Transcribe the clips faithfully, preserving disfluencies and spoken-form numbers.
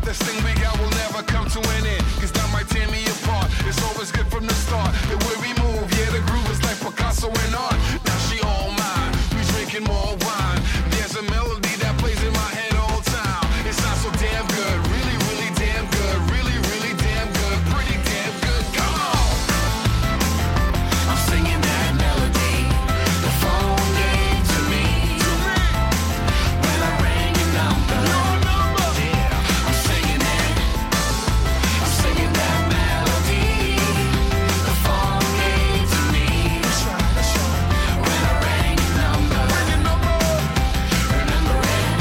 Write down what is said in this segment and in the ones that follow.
This thing we got will never come to an end, cause that might tear me apart. It's always good from the start. The way we move, yeah, the groove is like Picasso and art. Now she all mine, we drinking more wine. There's a melody that plays in my head all the time. It sounds so damn good, really, really damn good. Really, really damn good, pretty damn good. Come on! I'm singing that melody. The phone gave to me when I rang your number. Yeah, I'm singing it. I'm singing that melody. The phone gave to me when I rang your number. Remember it?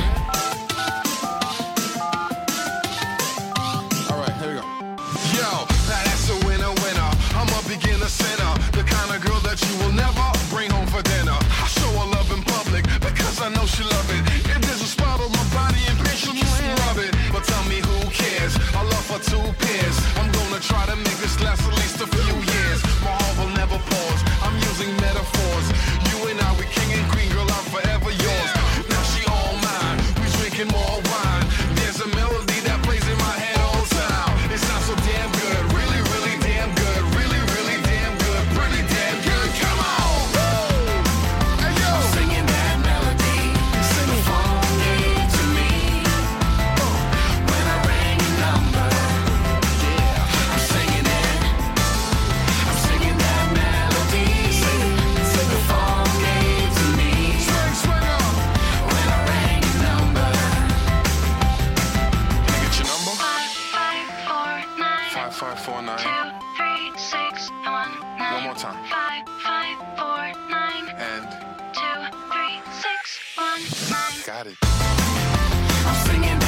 All right, here we go. Yo, now that's a winner, winner. I'm a beginner sinner, the kind of girl that you will never bring home for dinner. I show her love in public because I know she love it. If there's a spot on my body and bitch, she'll just rub it. But tell me who cares? I love her two pairs. I'm gonna try to make this last at least a few years. My heart will never pause. I'm using metaphors. You and I, we king and queen, girl, I'm forever yours. Now she all mine. We drinking more wine. There's a melody that plays in my head all the time. It sounds so damn good, really, really damn good, really, really damn good, pretty damn good. Come on, hey yo, I'm singing that melody. The phone gave to me when I rang your number. Yeah, I'm singing it. I'm singing that melody. The phone gave to me when I rang your number. Can I get your number? Five, five, four, nine, Five five four nine. two, three, six, one, nine. One more time. Five, five, four, nine, And two, three, six, one, nine. got it. I'm singing